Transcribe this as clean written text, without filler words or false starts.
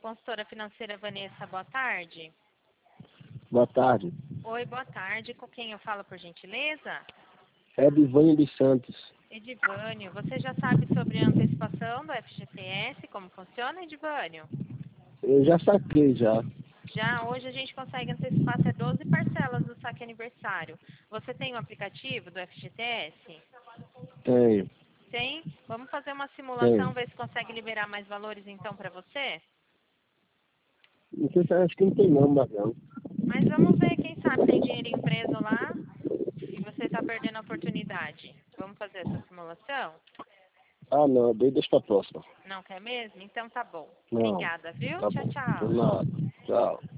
consultora financeira Vanessa, boa tarde. Boa tarde. Oi, boa tarde. Com quem eu falo, por gentileza? É Edivânio dos Santos. Edivânio, você já sabe sobre a antecipação do FGTS, como funciona, Edivânio? Eu já saquei já. Já hoje a gente consegue antecipar até 12 parcelas do saque aniversário. Você tem o aplicativo do FGTS? Tenho. Tem? Vamos fazer uma simulação, Tenho. ver se consegue liberar mais valores então para você? Não sei se acho que não tem não, Magão. Mas vamos ver, quem sabe tem dinheirinho preso lá e você está perdendo a oportunidade. Vamos fazer essa simulação? Ah, não. Deixa pra próxima. Não quer mesmo? Então tá bom. Não. Obrigada, viu? Tá Tchau, bom. tchau. Por nada. Tchau.